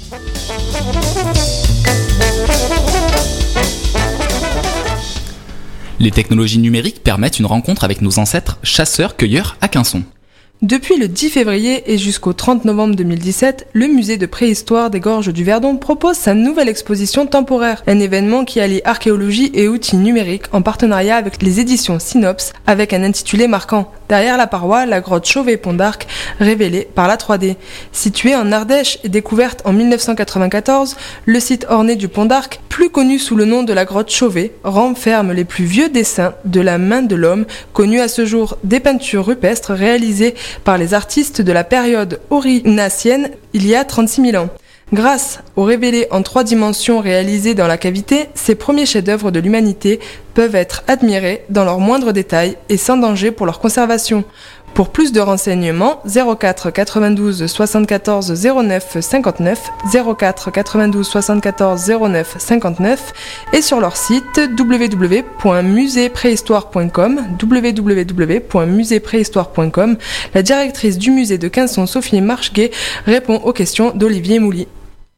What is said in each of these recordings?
Les technologies numériques permettent une rencontre avec nos ancêtres chasseurs-cueilleurs à Quinçon. Depuis le 10 février et jusqu'au 30 novembre 2017, le musée de préhistoire des Gorges du Verdon propose sa nouvelle exposition temporaire, un événement qui allie archéologie et outils numériques en partenariat avec les éditions Synops, avec un intitulé marquant « Derrière la paroi, la grotte Chauvet-Pont d'Arc, révélée par la 3D ». Située en Ardèche et découverte en 1994, le site orné du Pont d'Arc, plus connu sous le nom de la grotte Chauvet, renferme les plus vieux dessins de la main de l'homme, connus à ce jour des peintures rupestres réalisées par les artistes de la période aurignacienne il y a 36 000 ans. Grâce aux révélés en 3 dimensions réalisés dans la cavité, ces premiers chefs-d'œuvre de l'humanité peuvent être admirés dans leurs moindres détails et sans danger pour leur conservation. Pour plus de renseignements, 04 92 74 09 59, 04 92 74 09 59 et sur leur site www.museepréhistoire.com, www.museepréhistoire.com. La directrice du musée de Quinçon, Sophie Marcheguet, répond aux questions d'Olivier Mouly.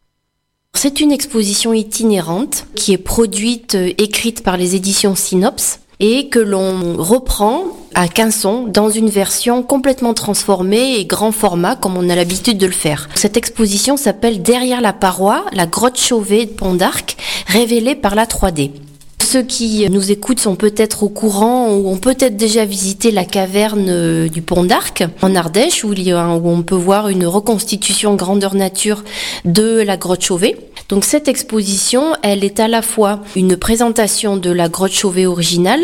C'est une exposition itinérante qui est produite, écrite par les éditions Synops et que l'on reprend à Quinçon dans une version complètement transformée et grand format comme on a l'habitude de le faire. Cette exposition s'appelle Derrière la paroi, la grotte Chauvet-Pont d'Arc, révélée par la 3D. Ceux qui nous écoutent sont peut-être au courant ou ont peut-être déjà visité la caverne du Pont d'Arc en Ardèche où on peut voir une reconstitution grandeur nature de la grotte Chauvet. Donc cette exposition, elle est à la fois une présentation de la grotte Chauvet originale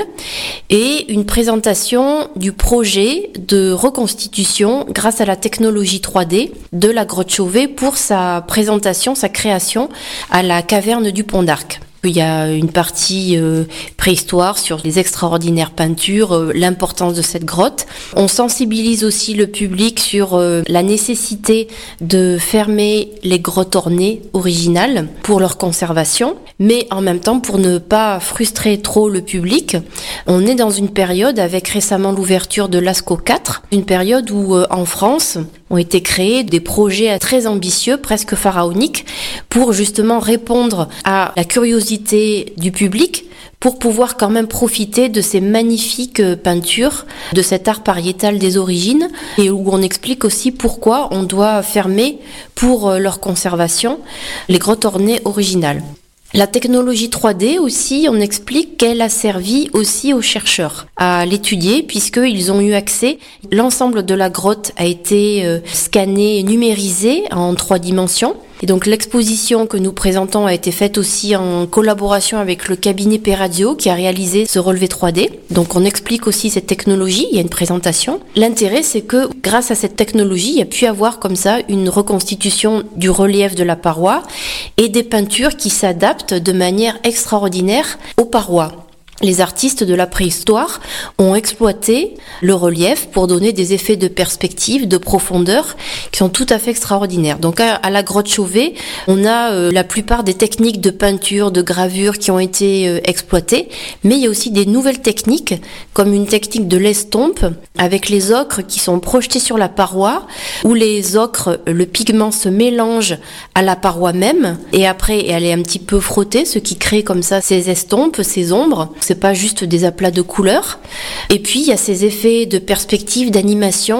et une présentation du projet de reconstitution grâce à la technologie 3D de la grotte Chauvet pour sa présentation, sa création à la caverne du Pont d'Arc. Il y a une partie préhistoire sur les extraordinaires peintures, l'importance de cette grotte. On sensibilise aussi le public sur la nécessité de fermer les grottes ornées originales pour leur conservation, mais en même temps pour ne pas frustrer trop le public. On est dans une période avec récemment l'ouverture de l'ASCO 4, une période où en France ont été créés des projets très ambitieux, presque pharaoniques, pour justement répondre à la curiosité du public pour pouvoir quand même profiter de ces magnifiques peintures, de cet art pariétal des origines, et où on explique aussi pourquoi on doit fermer pour leur conservation les grottes ornées originales. La technologie 3D aussi, on explique qu'elle a servi aussi aux chercheurs à l'étudier puisqu'ils ont eu accès. L'ensemble de la grotte a été scanné et numérisé en 3 dimensions. Et donc l'exposition que nous présentons a été faite aussi en collaboration avec le cabinet P-Radio qui a réalisé ce relevé 3D. Donc on explique aussi cette technologie, il y a une présentation. L'intérêt c'est que grâce à cette technologie, il y a pu avoir comme ça une reconstitution du relief de la paroi et des peintures qui s'adaptent de manière extraordinaire aux parois. Les artistes de la préhistoire ont exploité le relief pour donner des effets de perspective, de profondeur qui sont tout à fait extraordinaires. Donc à la grotte Chauvet, on a la plupart des techniques de peinture, de gravure qui ont été exploitées, mais il y a aussi des nouvelles techniques comme une technique de l'estompe avec les ocres qui sont projetés sur la paroi où les ocres, le pigment se mélange à la paroi même et après elle est un petit peu frottée, ce qui crée comme ça ces estompes, ces ombres. C'est pas juste des aplats de couleurs. Et puis il y a ces effets de perspective, d'animation,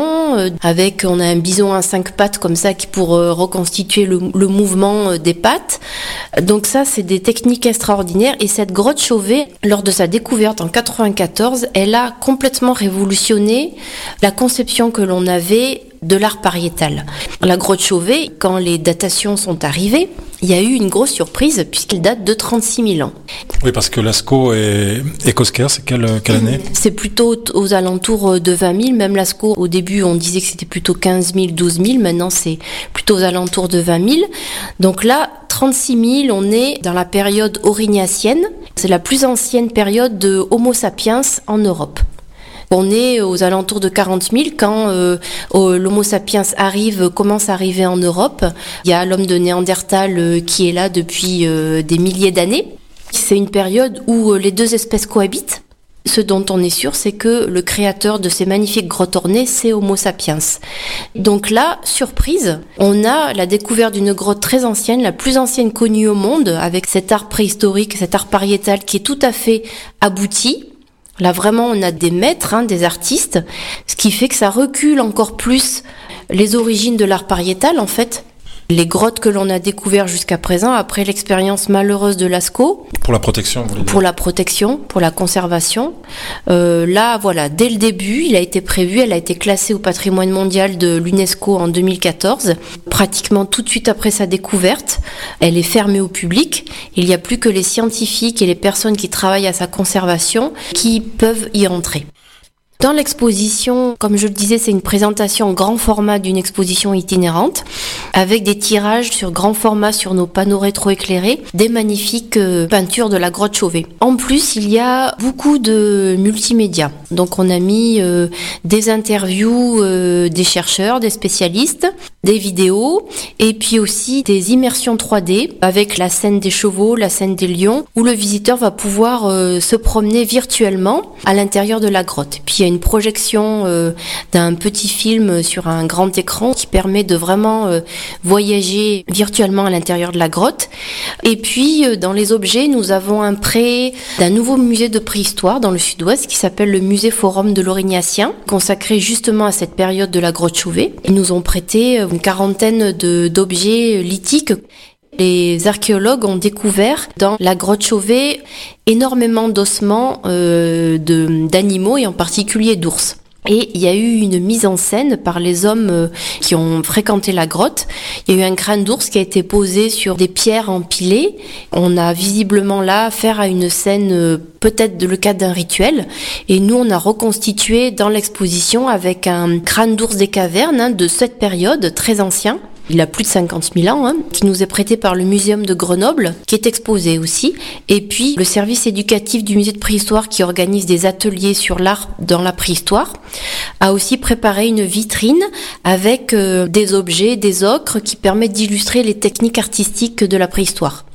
on a un bison à 5 pattes comme ça qui pour reconstituer le mouvement des pattes. Donc ça, c'est des techniques extraordinaires. Et cette grotte Chauvet, lors de sa découverte en 94, elle a complètement révolutionné la conception que l'on avait de l'art pariétal. La grotte Chauvet, quand les datations sont arrivées, il y a eu une grosse surprise puisqu'elle date de 36 000 ans. Oui, parce que Lascaux et Cosquer, c'est quelle année ? C'est plutôt aux alentours de 20 000. Même Lascaux, au début, on disait que c'était plutôt 15 000, 12 000. Maintenant, c'est plutôt aux alentours de 20 000. Donc là, 36 000, on est dans la période aurignacienne. C'est la plus ancienne période de Homo sapiens en Europe. On est aux alentours de 40 000 quand l'Homo sapiens commence à arriver en Europe. Il y a l'homme de Néandertal qui est là depuis des milliers d'années. C'est une période où les deux espèces cohabitent. Ce dont on est sûr, c'est que le créateur de ces magnifiques grottes ornées, c'est Homo sapiens. Donc là, surprise, on a la découverte d'une grotte très ancienne, la plus ancienne connue au monde, avec cet art préhistorique, cet art pariétal qui est tout à fait abouti. Là, vraiment, on a des maîtres, des artistes, ce qui fait que ça recule encore plus les origines de l'art pariétal, en fait. Les grottes que l'on a découvertes jusqu'à présent, après l'expérience malheureuse de Lascaux. Pour la protection, vous voulez dire ? Pour la protection, pour la conservation. Là, voilà, dès le début, il a été prévu, elle a été classée au patrimoine mondial de l'UNESCO en 2014. Pratiquement tout de suite après sa découverte, elle est fermée au public. Il n'y a plus que les scientifiques et les personnes qui travaillent à sa conservation qui peuvent y entrer. Dans l'exposition, comme je le disais, c'est une présentation en grand format d'une exposition itinérante, avec des tirages sur grand format sur nos panneaux rétroéclairés, des magnifiques peintures de la grotte Chauvet. En plus, il y a beaucoup de multimédia. Donc on a mis des interviews des chercheurs, des spécialistes, des vidéos, et puis aussi des immersions 3D avec la scène des chevaux, la scène des lions, où le visiteur va pouvoir se promener virtuellement à l'intérieur de la grotte. Puis il y a une projection d'un petit film sur un grand écran qui permet de vraiment voyager virtuellement à l'intérieur de la grotte. Et puis dans les objets, nous avons un prêt d'un nouveau musée de préhistoire dans le sud-ouest qui s'appelle le musée Forum de l'Aurignacien, consacré justement à cette période de la grotte Chauvet. Ils nous ont prêté une quarantaine d'objets lithiques. Les archéologues ont découvert dans la grotte Chauvet énormément d'ossements d'animaux et en particulier d'ours. Et il y a eu une mise en scène par les hommes qui ont fréquenté la grotte. Il y a eu un crâne d'ours qui a été posé sur des pierres empilées. On a visiblement là affaire à une scène, peut-être le cadre d'un rituel. Et nous, on a reconstitué dans l'exposition avec un crâne d'ours des cavernes de cette période, très ancien. Il a plus de 50 000 ans, qui nous est prêté par le Muséum de Grenoble, qui est exposé aussi. Et puis, le service éducatif du musée de préhistoire, qui organise des ateliers sur l'art dans la préhistoire, a aussi préparé une vitrine avec des objets, des ocres, qui permettent d'illustrer les techniques artistiques de la préhistoire.